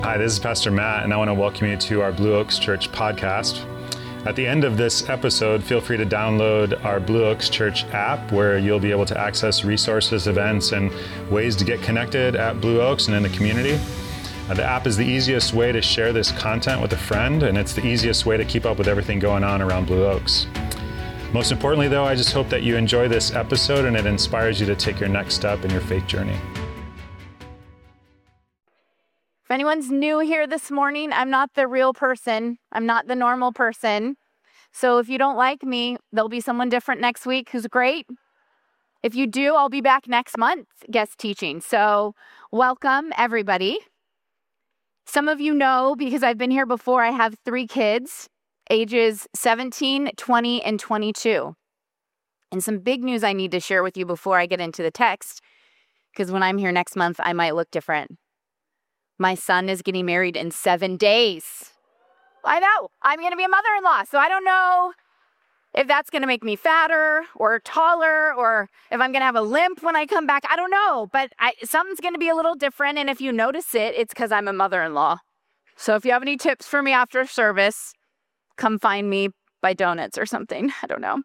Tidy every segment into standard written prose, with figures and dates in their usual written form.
Hi, this is Pastor Matt, and I want to welcome you to our Blue Oaks Church podcast. At the end of this episode, feel free to download our Blue Oaks Church app, where you'll be able to access resources, events, and ways to get connected at Blue Oaks and in the community. The app is the easiest way to share this content with a friend, and it's the easiest way to keep up with everything going on around Blue Oaks. Most importantly, though, I just hope that you enjoy this episode and it inspires you to take your next step in your faith journey. If anyone's new here this morning, I'm not the real person. I'm not the normal person. So if you don't like me, there'll be someone different next week who's great. If you do, I'll be back next month guest teaching. So welcome, everybody. Some of you know, because I've been here before, I have 3 kids, ages 17, 20, and 22. And some big news I need to share with you before I get into the text, because when I'm here next month, I might look different. My son is getting married in 7 days. I know. I'm going to be a mother-in-law, so I don't know if that's going to make me fatter or taller or if I'm going to have a limp when I come back. I don't know, but something's going to be a little different, and if you notice it, it's because I'm a mother-in-law. So if you have any tips for me after service, come find me, buy donuts or something. I don't know.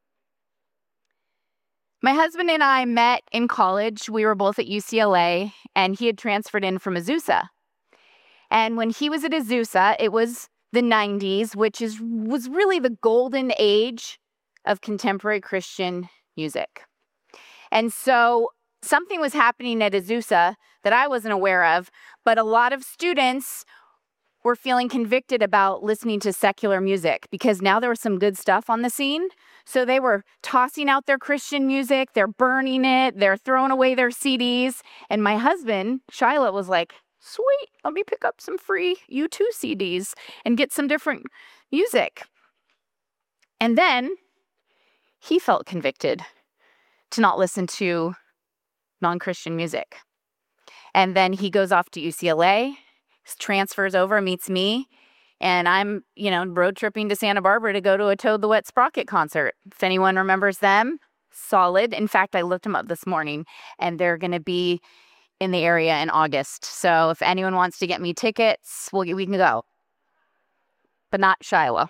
My husband and I met in college. We were both at UCLA, and he had transferred in from Azusa. And when he was at Azusa, it was the 90s, which was really the golden age of contemporary Christian music. And so something was happening at Azusa that I wasn't aware of, but a lot of students were feeling convicted about listening to secular music because now there was some good stuff on the scene. So they were tossing out their Christian music, they're burning it, they're throwing away their CDs. And my husband, Shiloh, was like, sweet, let me pick up some free U2 CDs and get some different music. And then he felt convicted to not listen to non-Christian music. And then he goes off to UCLA, transfers over, meets me, and I'm, road tripping to Santa Barbara to go to a Toad the Wet Sprocket concert. If anyone remembers them, solid. In fact, I looked them up this morning, and they're going to be in the area in August. So if anyone wants to get me tickets, we can go. But not Shiloh.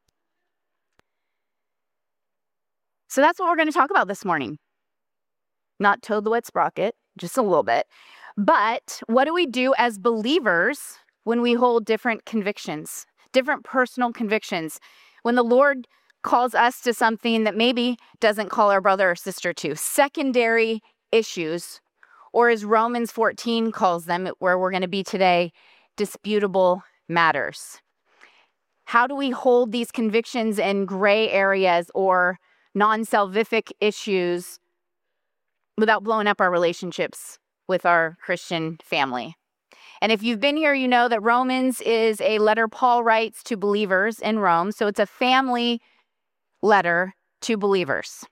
So that's what we're going to talk about this morning. Not Toad the Wet Sprocket, just a little bit. But what do we do as believers when we hold different convictions, different personal convictions? When the Lord calls us to something that maybe doesn't call our brother or sister to, secondary issues, or as Romans 14 calls them, where we're going to be today, disputable matters. How do we hold these convictions in gray areas or non-salvific issues without blowing up our relationships with our Christian family? And if you've been here, you know that Romans is a letter Paul writes to believers in Rome. So it's a family letter to believers.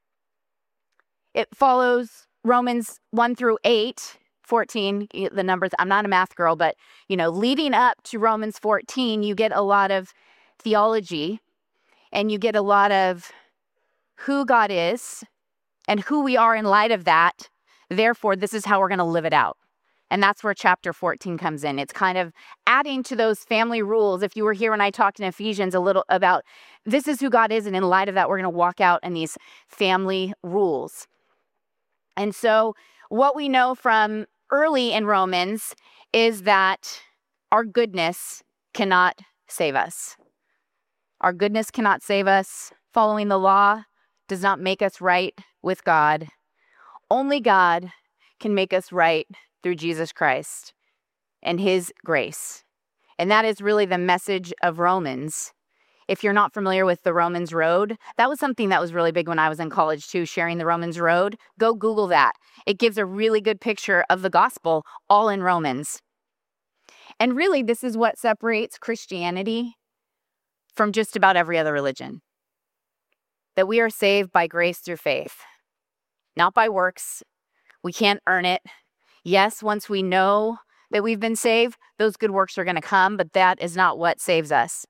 It follows Romans 1 through 8, 14, the numbers. I'm not a math girl, but, leading up to Romans 14, you get a lot of theology and you get a lot of who God is and who we are in light of that. Therefore, this is how we're going to live it out. And that's where chapter 14 comes in. It's kind of adding to those family rules. If you were here when I talked in Ephesians a little about this is who God is, and in light of that, we're going to walk out in these family rules. And so what we know from early in Romans is that our goodness cannot save us. Our goodness cannot save us. Following the law does not make us right with God. Only God can make us right through Jesus Christ and his grace. And that is really the message of Romans. If you're not familiar with the Romans Road, that was something that was really big when I was in college too, sharing the Romans Road. Go Google that. It gives a really good picture of the gospel all in Romans. And really, this is what separates Christianity from just about every other religion. That we are saved by grace through faith, not by works. We can't earn it. Yes, once we know that we've been saved, those good works are going to come, but that is not what saves us.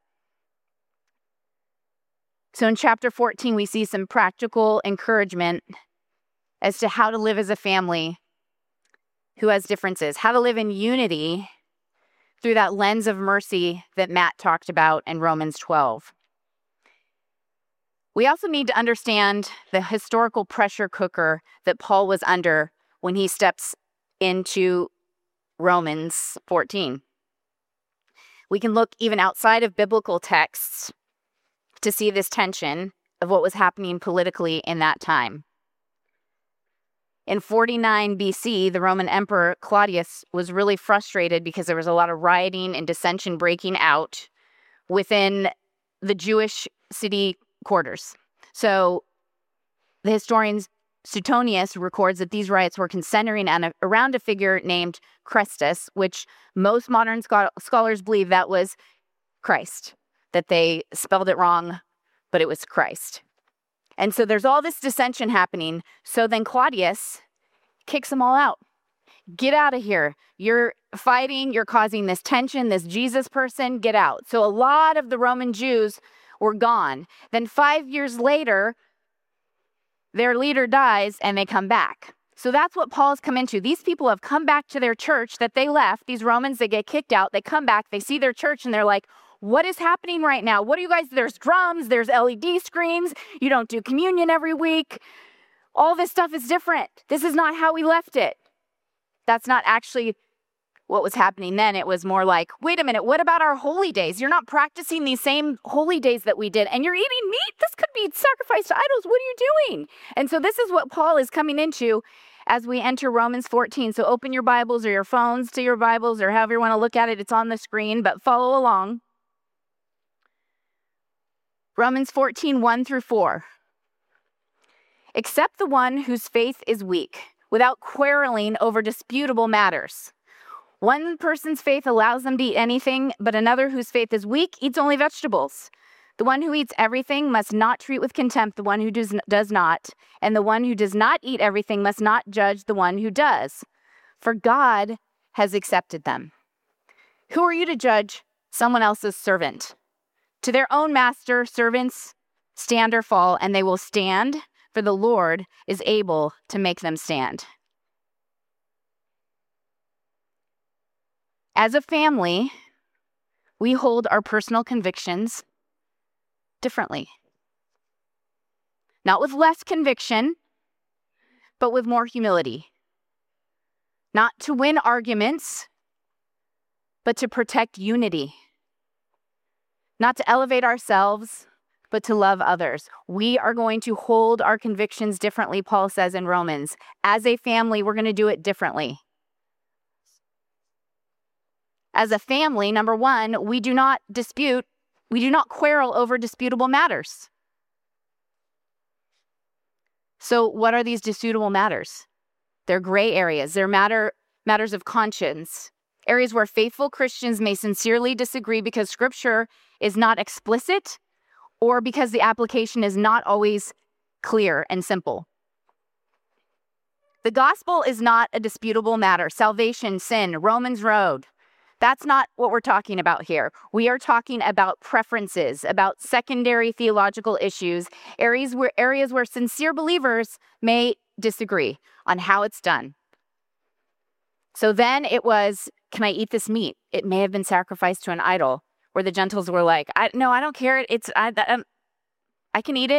So in chapter 14, we see some practical encouragement as to how to live as a family who has differences, how to live in unity through that lens of mercy that Matt talked about in Romans 12. We also need to understand the historical pressure cooker that Paul was under when he steps into Romans 14. We can look even outside of biblical texts to see this tension of what was happening politically in that time. In 49 BC, the Roman Emperor Claudius was really frustrated because there was a lot of rioting and dissension breaking out within the Jewish city quarters. So the historian Suetonius records that these riots were centering around a figure named Chrestus, which most modern scholars believe that was Christ, that they spelled it wrong, but it was Christ. And so there's all this dissension happening. So then Claudius kicks them all out. Get out of here. You're fighting. You're causing this tension, this Jesus person. Get out. So a lot of the Roman Jews were gone. Then 5 years later, their leader dies and they come back. So that's what Paul's come into. These people have come back to their church that they left. These Romans, they get kicked out. They come back. They see their church and they're like, what is happening right now? What are you guys? There's drums, there's LED screens. You don't do communion every week. All this stuff is different. This is not how we left it. That's not actually what was happening then. It was more like, wait a minute, what about our holy days? You're not practicing these same holy days that we did, and you're eating meat? This could be sacrificed to idols. What are you doing? And so this is what Paul is coming into as we enter Romans 14. So open your Bibles or your phones to your Bibles or however you want to look at it. It's on the screen, but follow along. Romans 14, 1 through 4. Except the one whose faith is weak, without quarreling over disputable matters. One person's faith allows them to eat anything, but another whose faith is weak eats only vegetables. The one who eats everything must not treat with contempt the one who does not, and the one who does not eat everything must not judge the one who does, for God has accepted them. Who are you to judge someone else's servant? To their own master, servants stand or fall, and they will stand, for the Lord is able to make them stand. As a family, we hold our personal convictions differently. Not with less conviction, but with more humility. Not to win arguments, but to protect unity. Not to elevate ourselves, but to love others. We are going to hold our convictions differently, Paul says in Romans. As a family, we're going to do it differently. As a family, number one, we do not quarrel over disputable matters. So what are these disputable matters? They're gray areas. They're matters of conscience. Areas where faithful Christians may sincerely disagree because Scripture is not explicit or because the application is not always clear and simple. The gospel is not a disputable matter. Salvation, sin, Romans road. That's not what we're talking about here. We are talking about preferences, about secondary theological issues, areas where sincere believers may disagree on how it's done. So then it was, can I eat this meat? It may have been sacrificed to an idol, where the Gentiles were like, no, I don't care. I can eat it.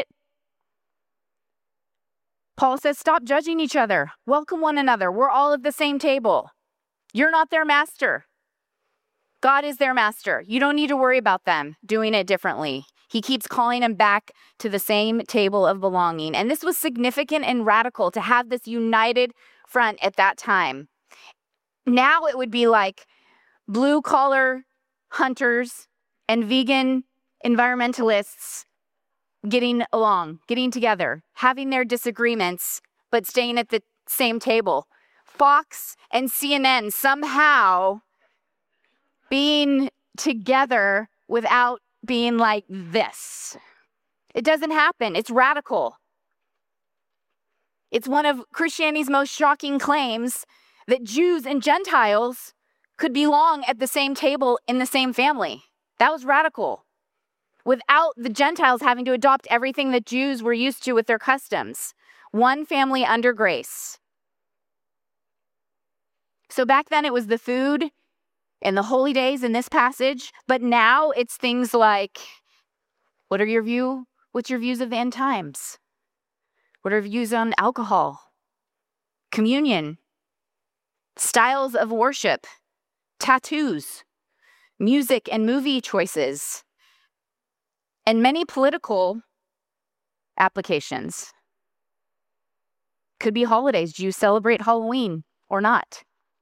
Paul says, stop judging each other. Welcome one another. We're all at the same table. You're not their master. God is their master. You don't need to worry about them doing it differently. He keeps calling them back to the same table of belonging. And this was significant and radical to have this united front at that time. Now it would be like blue-collar hunters and vegan environmentalists getting along, getting together, having their disagreements, but staying at the same table. Fox and CNN somehow being together without being like this. It doesn't happen. It's radical. It's one of Christianity's most shocking claims that Jews and Gentiles could belong at the same table in the same family. That was radical. Without the Gentiles having to adopt everything that Jews were used to with their customs. One family under grace. So back then it was the food in the holy days in this passage, but now it's things like, what's your views of the end times? What are your views on alcohol, communion, styles of worship, tattoos, music and movie choices, and many political applications. Could be holidays. Do you celebrate Halloween or not?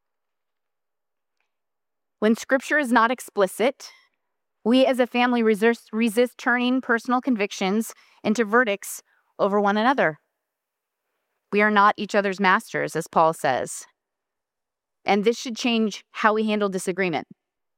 When scripture is not explicit, we as a family resist turning personal convictions into verdicts over one another. We are not each other's masters, as Paul says. And this should change how we handle disagreement.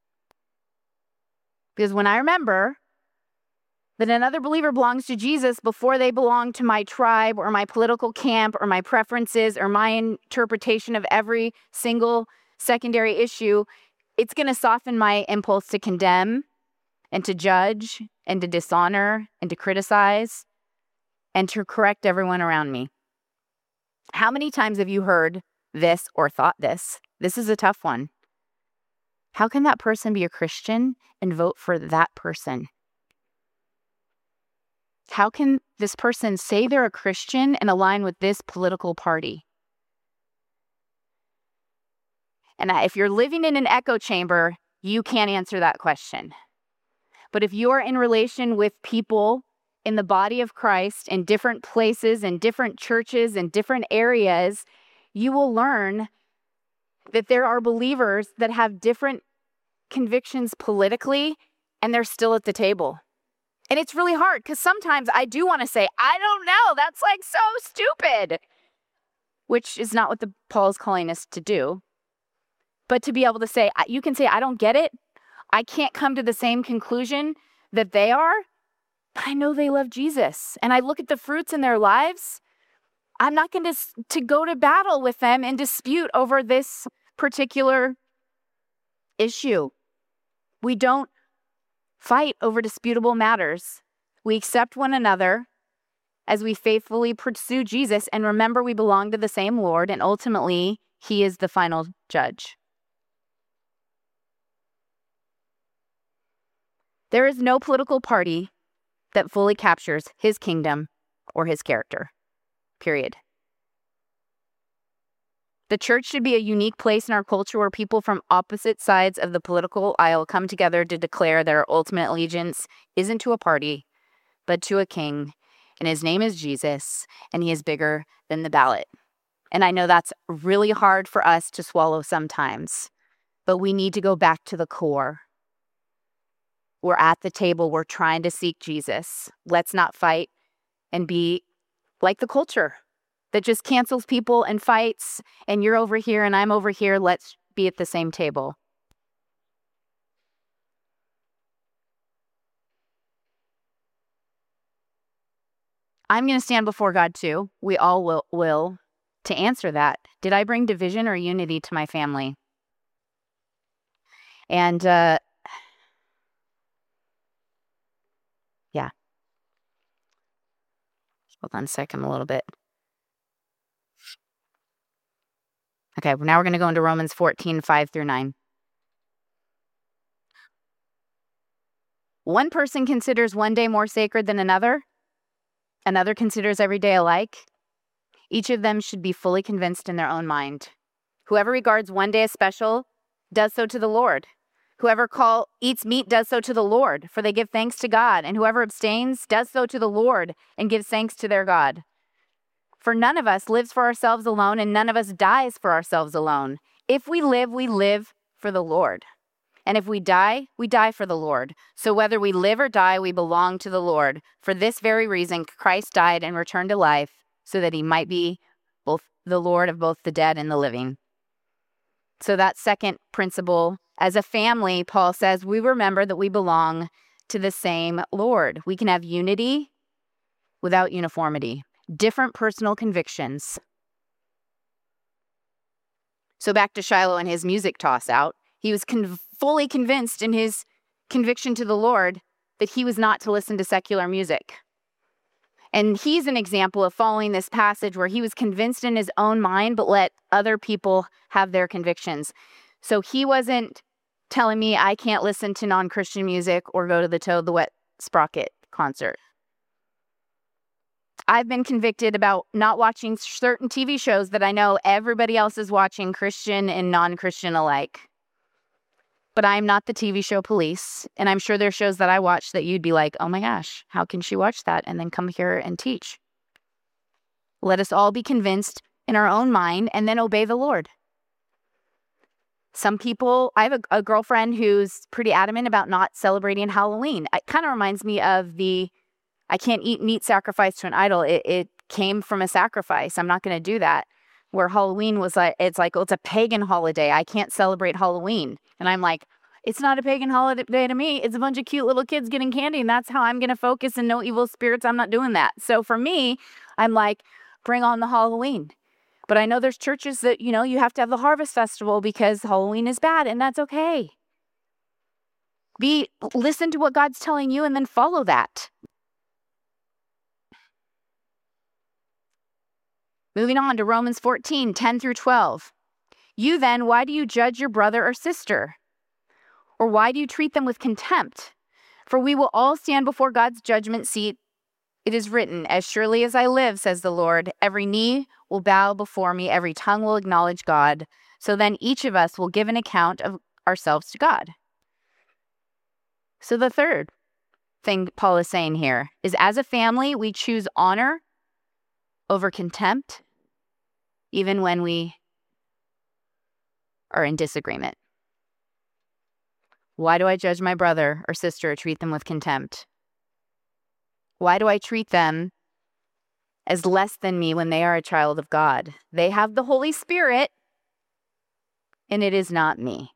Because when I remember that another believer belongs to Jesus before they belong to my tribe or my political camp or my preferences or my interpretation of every single secondary issue, it's going to soften my impulse to condemn and to judge and to dishonor and to criticize and to correct everyone around me. How many times have you heard this or thought this? This is a tough one. How can that person be a Christian and vote for that person? How can this person say they're a Christian and align with this political party? And if you're living in an echo chamber, you can't answer that question. But if you're in relation with people in the body of Christ in different places, in different churches, in different areas, you will learn that there are believers that have different convictions politically, and they're still at the table. And it's really hard because sometimes I do want to say, I don't know, that's like so stupid, which is not what Paul is calling us to do. But to be able to say, you can say, I don't get it. I can't come to the same conclusion that they are, but I know they love Jesus. And I look at the fruits in their lives. I'm not going to go to battle with them and dispute over this particular issue. We don't fight over disputable matters. We accept one another as we faithfully pursue Jesus and remember we belong to the same Lord, and ultimately, He is the final judge. There is no political party that fully captures His kingdom or His character, period. The church should be a unique place in our culture where people from opposite sides of the political aisle come together to declare their ultimate allegiance isn't to a party, but to a king, and His name is Jesus, and He is bigger than the ballot. And I know that's really hard for us to swallow sometimes, but we need to go back to the core. We're at the table. We're trying to seek Jesus. Let's not fight and be like the culture that just cancels people and fights, and you're over here and I'm over here. Let's be at the same table. I'm going to stand before God too. We all will to answer that. Did I bring division or unity to my family? And yeah. Hold on a second, a little bit. Okay, now we're going to go into Romans 14, 5-9. One person considers one day more sacred than another. Another considers every day alike. Each of them should be fully convinced in their own mind. Whoever regards one day as special does so to the Lord. Whoever eats meat does so to the Lord, for they give thanks to God. And whoever abstains does so to the Lord and gives thanks to their God. For none of us lives for ourselves alone, and none of us dies for ourselves alone. If we live for the Lord. And if we die for the Lord. So whether we live or die, we belong to the Lord. For this very reason, Christ died and returned to life, so that He might be both the Lord of both the dead and the living. So that second principle, as a family, Paul says, we remember that we belong to the same Lord. We can have unity without uniformity. Different personal convictions. So back to Shiloh and his music toss out. He was fully convinced in his conviction to the Lord that he was not to listen to secular music. And he's an example of following this passage where he was convinced in his own mind, but let other people have their convictions. So he wasn't telling me I can't listen to non-Christian music or go to the Toad the Wet Sprocket concert. I've been convicted about not watching certain TV shows that I know everybody else is watching, Christian and non-Christian alike. But I'm not the TV show police, and I'm sure there's shows that I watch that you'd be like, oh my gosh, how can she watch that and then come here and teach? Let us all be convinced in our own mind and then obey the Lord. Some people, I have a girlfriend who's pretty adamant about not celebrating Halloween. It kind of reminds me of the I can't eat meat sacrificed to an idol. It came from a sacrifice. I'm not going to do that. Where Halloween was like, it's a pagan holiday. I can't celebrate Halloween. And I'm like, it's not a pagan holiday to me. It's a bunch of cute little kids getting candy. And that's how I'm going to focus, and no evil spirits. I'm not doing that. So for me, I'm like, bring on the Halloween. But I know there's churches that, you have to have the Harvest Festival because Halloween is bad, and that's okay. Listen to what God's telling you and then follow that. Moving on to Romans 14, 10 through 12. You then, why do you judge your brother or sister? Or why do you treat them with contempt? For we will all stand before God's judgment seat. It is written, as surely as I live, says the Lord, every knee will bow before me, every tongue will acknowledge God. So then each of us will give an account of ourselves to God. So the third thing Paul is saying here is, as a family, we choose honor over contempt, even when we are in disagreement. Why do I judge my brother or sister or treat them with contempt? Why do I treat them as less than me when they are a child of God? They have the Holy Spirit, and it is not me.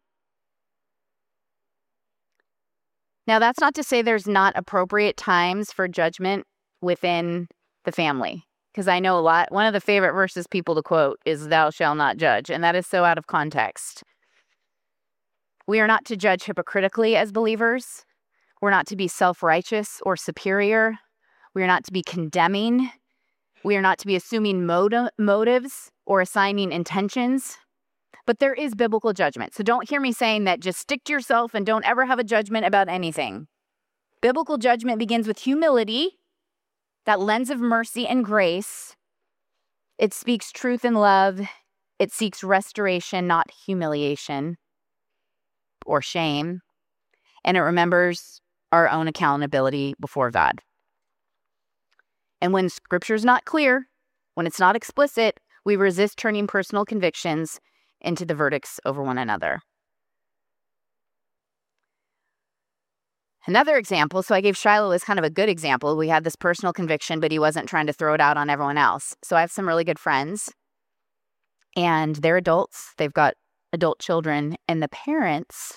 Now, that's not to say there's not appropriate times for judgment within the family. Because I know one of the favorite verses people to quote is, thou shalt not judge. And that is so out of context. We are not to judge hypocritically as believers. We're not to be self-righteous or superior. We are not to be condemning. We are not to be assuming motives or assigning intentions. But there is biblical judgment. So don't hear me saying that just stick to yourself and don't ever have a judgment about anything. Biblical judgment begins with humility, that lens of mercy and grace. It speaks truth and love. It seeks restoration, not humiliation or shame. And it remembers our own accountability before God. And when scripture's not clear, when it's not explicit, we resist turning personal convictions into the verdicts over one another. Another example, so I gave Shiloh as kind of a good example. We had this personal conviction, but he wasn't trying to throw it out on everyone else. So I have some really good friends, and they're adults. They've got adult children, and the parents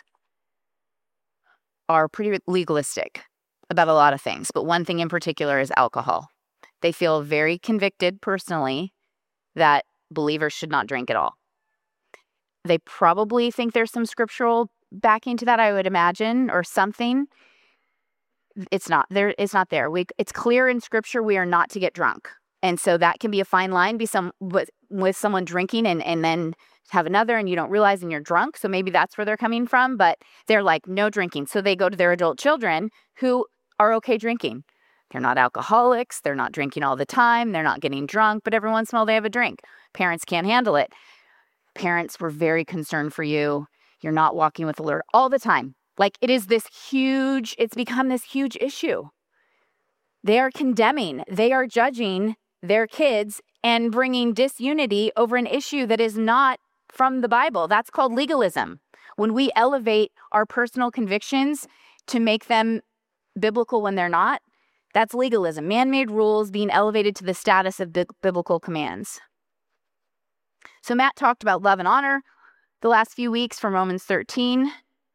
are pretty legalistic about a lot of things. But one thing in particular is alcohol. They feel very convicted personally that believers should not drink at all. They probably think there's some scriptural backing to that, I would imagine, or something. It's not there. It's not there. It's clear in scripture we are not to get drunk. And so that can be a fine line, with someone drinking and then have another and you don't realize and you're drunk. So maybe that's where they're coming from, but they're like, no drinking. So they go to their adult children who are okay drinking. They're not alcoholics. They're not drinking all the time. They're not getting drunk, but every once in a while they have a drink. Parents can't handle it. Parents were very concerned for you. You're not walking with the Lord all the time. Like it's become this huge issue. They are condemning, they are judging their kids and bringing disunity over an issue that is not from the Bible. That's called legalism. When we elevate our personal convictions to make them biblical when they're not, that's legalism. Man-made rules being elevated to the status of biblical commands. So Matt talked about love and honor the last few weeks from Romans 13.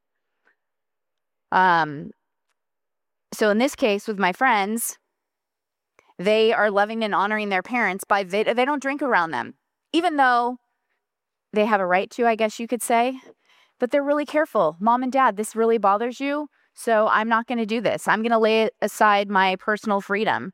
So in this case with my friends, they are loving and honoring their parents by they don't drink around them, even though they have a right to, I guess you could say, but they're really careful. Mom and dad, this really bothers you, so I'm not going to do this. I'm going to lay aside my personal freedom.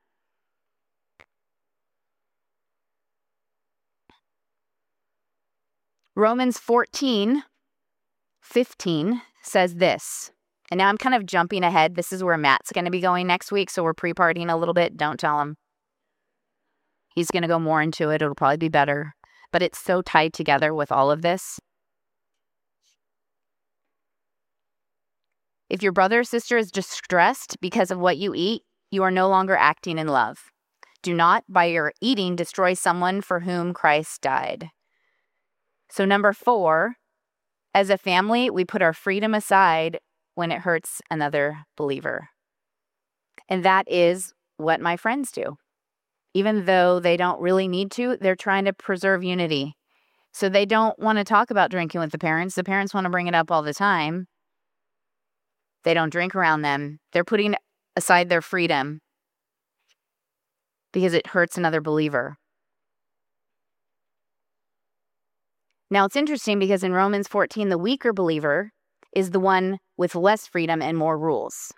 Romans 14:15 says this, and now I'm kind of jumping ahead. This is where Matt's going to be going next week, so we're pre-partying a little bit. Don't tell him. He's going to go more into it. It'll probably be better, but it's so tied together with all of this. If your brother or sister is distressed because of what you eat, you are no longer acting in love. Do not, by your eating, destroy someone for whom Christ died. So 4, as a family, we put our freedom aside when it hurts another believer. And that is what my friends do. Even though they don't really need to, they're trying to preserve unity. So they don't want to talk about drinking with the parents. The parents want to bring it up all the time. They don't drink around them. They're putting aside their freedom because it hurts another believer. Now, it's interesting because in Romans 14, the weaker believer is the one with less freedom and more rules.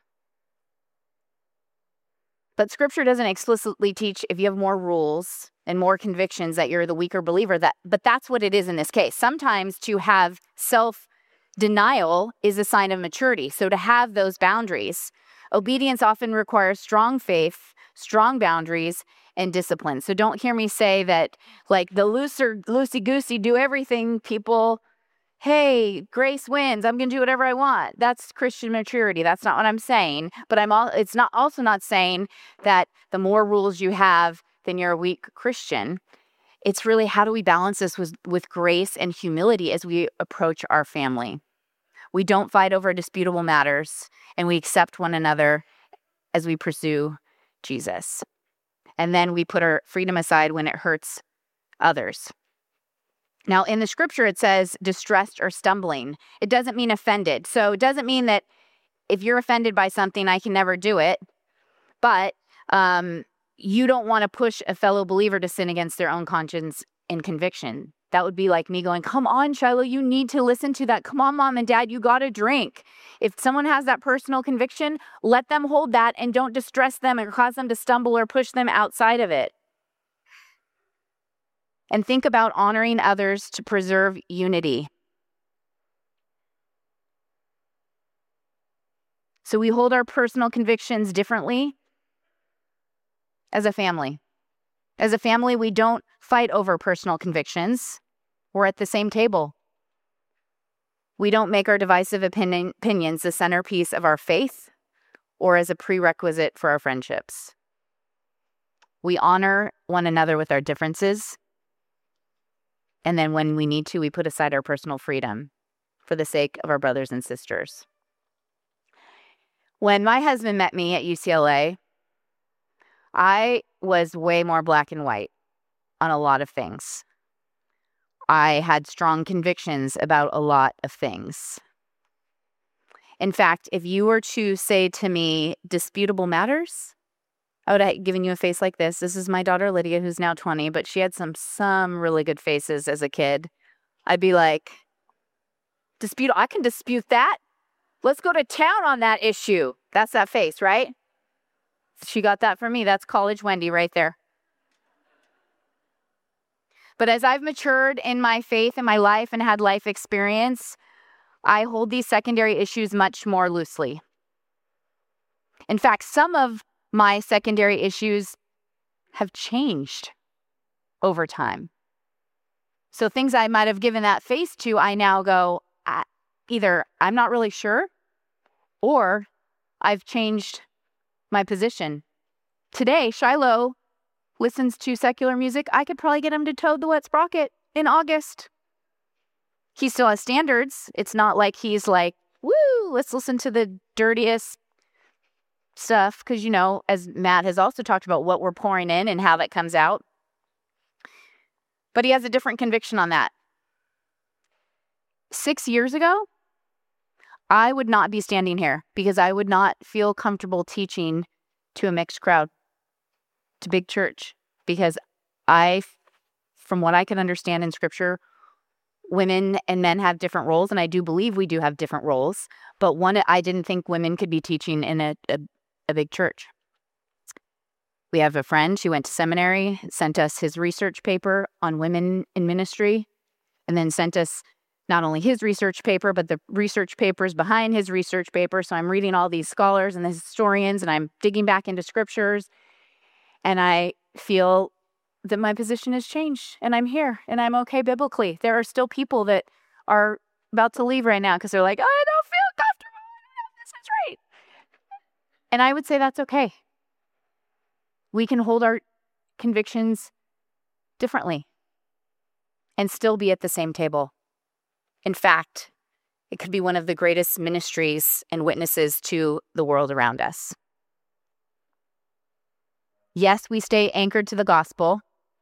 But Scripture doesn't explicitly teach if you have more rules and more convictions that you're the weaker believer. But that's what it is in this case. Sometimes to have self-denial is a sign of maturity. So to have those boundaries, obedience often requires strong faith, strong boundaries, and discipline. So don't hear me say that like the loosey-goosey, do everything people, hey, grace wins, I'm going to do whatever I want. That's Christian maturity. That's not what I'm saying. But it's also not saying that the more rules you have, then you're a weak Christian. It's really how do we balance this with grace and humility as we approach our family. We don't fight over disputable matters, and we accept one another as we pursue Jesus. And then we put our freedom aside when it hurts others. Now, in the Scripture, it says distressed or stumbling. It doesn't mean offended. So it doesn't mean that if you're offended by something, I can never do it. But you don't want to push a fellow believer to sin against their own conscience and conviction. That would be like me going, come on, Shiloh, you need to listen to that. Come on, Mom and Dad, you got to drink. If someone has that personal conviction, let them hold that and don't distress them or cause them to stumble or push them outside of it. And think about honoring others to preserve unity. So we hold our personal convictions differently as a family. As a family, we don't fight over personal convictions. We're at the same table. We don't make our divisive opinions the centerpiece of our faith or as a prerequisite for our friendships. We honor one another with our differences. And then when we need to, we put aside our personal freedom for the sake of our brothers and sisters. When my husband met me at UCLA, I was way more black and white on a lot of things. I had strong convictions about a lot of things. In fact, if you were to say to me, disputable matters, I would have given you a face like this. This is my daughter, Lydia, who's now 20, but she had some really good faces as a kid. I'd be like, I can dispute that. Let's go to town on that issue. That's that face, right? She got that from me. That's college Wendy right there. But as I've matured in my faith and my life and had life experience, I hold these secondary issues much more loosely. In fact, some of my secondary issues have changed over time. So things I might have given that face to, I now go, either I'm not really sure, or I've changed my position. Today, Shiloh listens to secular music. I could probably get him to Toad the Wet Sprocket in August. He still has standards. It's not like he's like, woo, let's listen to the dirtiest stuff. Because, you know, as Matt has also talked about what we're pouring in and how that comes out. But he has a different conviction on that. 6 years ago, I would not be standing here because I would not feel comfortable teaching to a mixed crowd, to big church, because from what I can understand in Scripture, women and men have different roles, and I do believe we do have different roles, but I didn't think women could be teaching in a big church. We have a friend who went to seminary, sent us his research paper on women in ministry, and then sent us not only his research paper, but the research papers behind his research paper. So I'm reading all these scholars and the historians, and I'm digging back into scriptures, and I feel that my position has changed, and I'm here, and I'm okay biblically. There are still people that are about to leave right now because they're like, I don't feel comfortable. I don't know if this is right. And I would say that's okay. We can hold our convictions differently and still be at the same table. In fact, it could be one of the greatest ministries and witnesses to the world around us. Yes, we stay anchored to the gospel,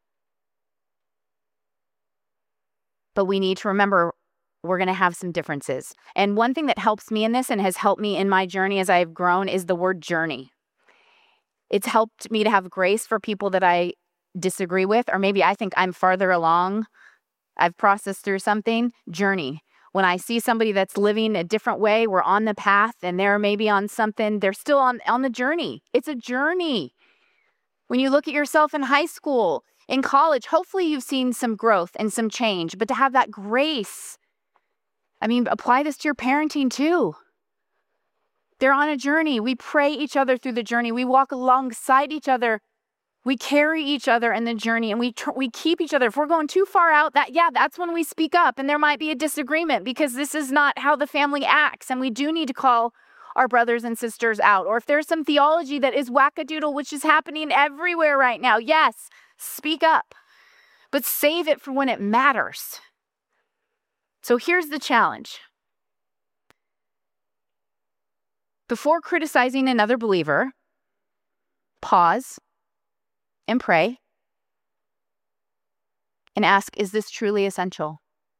but we need to remember we're going to have some differences. And one thing that helps me in this and has helped me in my journey as I've grown is the word journey. It's helped me to have grace for people that I disagree with, or maybe I think I'm farther along. I've processed through something. Journey. When I see somebody that's living a different way, we're on the path and they're maybe on something, they're still on the journey. It's a journey. When you look at yourself in high school, in college, hopefully you've seen some growth and some change, but to have that grace, apply this to your parenting too. They're on a journey. We pray each other through the journey. We walk alongside each other. We carry each other in the journey, and we keep each other. If we're going too far out, that's when we speak up, and there might be a disagreement because this is not how the family acts, and we do need to call our brothers and sisters out. Or if there's some theology that is wackadoodle, which is happening everywhere right now, yes, speak up, but save it for when it matters. So here's the challenge. Before criticizing another believer, pause and pray and ask, is this truly essential?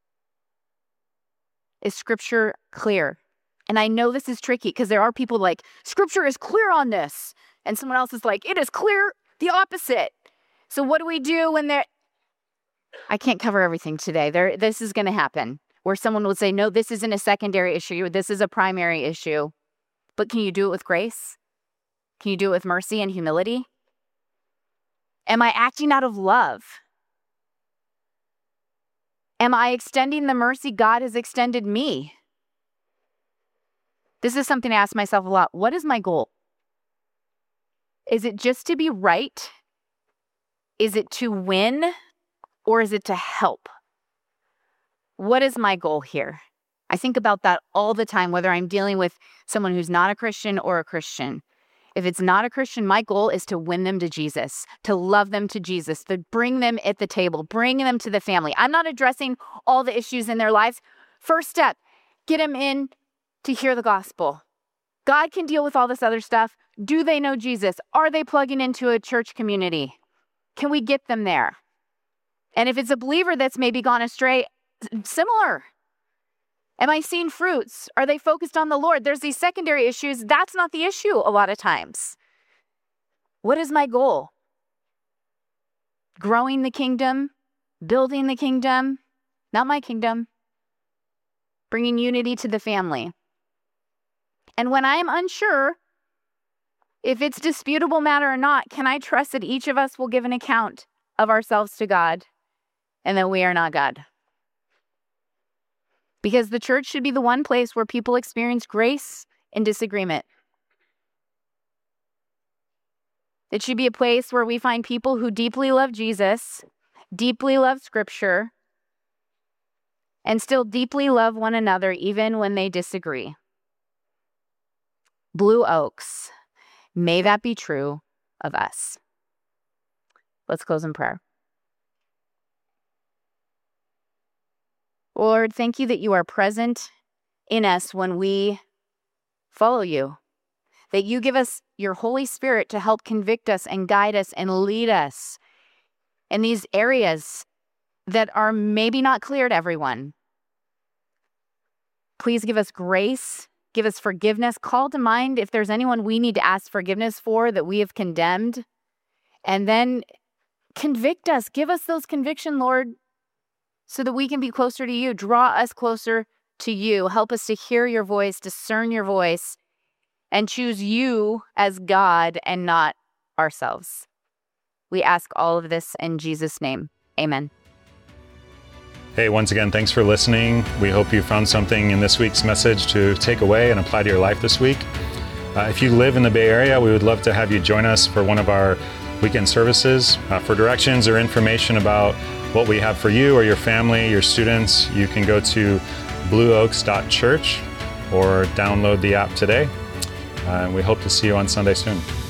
Is Scripture clear? And I know this is tricky because there are people like, Scripture is clear on this. And someone else is like, it is clear the opposite. So what do we do when I can't cover everything today. This is going to happen where someone would say, no, this isn't a secondary issue. This is a primary issue. But can you do it with grace? Can you do it with mercy and humility? Am I acting out of love? Am I extending the mercy God has extended me? This is something I ask myself a lot. What is my goal? Is it just to be right? Is it to win? Or is it to help? What is my goal here? I think about that all the time, whether I'm dealing with someone who's not a Christian or a Christian. If it's not a Christian, my goal is to win them to Jesus, to love them to Jesus, to bring them at the table, bring them to the family. I'm not addressing all the issues in their lives. First step, get them in to hear the gospel. God can deal with all this other stuff. Do they know Jesus? Are they plugging into a church community? Can we get them there? And if it's a believer that's maybe gone astray, similar. Am I seeing fruits? Are they focused on the Lord? There's these secondary issues. That's not the issue a lot of times. What is my goal? Growing the kingdom, building the kingdom, not my kingdom, bringing unity to the family. And when I am unsure if it's disputable matter or not, can I trust that each of us will give an account of ourselves to God and that we are not God? Because the church should be the one place where people experience grace and disagreement. It should be a place where we find people who deeply love Jesus, deeply love Scripture, and still deeply love one another even when they disagree. Blue Oaks, may that be true of us. Let's close in prayer. Lord, thank you that you are present in us when we follow you, that you give us your Holy Spirit to help convict us and guide us and lead us in these areas that are maybe not clear to everyone. Please give us grace, give us forgiveness. Call to mind if there's anyone we need to ask forgiveness for that we have condemned, and then convict us. Give us those conviction, Lord, so that we can be closer to you. Draw us closer to you. Help us to hear your voice, discern your voice, and choose you as God and not ourselves. We ask all of this in Jesus' name. Amen. Hey, once again, thanks for listening. We hope you found something in this week's message to take away and apply to your life this week. If you live in the Bay Area, we would love to have you join us for one of our weekend services. For directions or information about what we have for you or your family, your students, you can go to blueoaks.church or download the app today. We hope to see you on Sunday soon.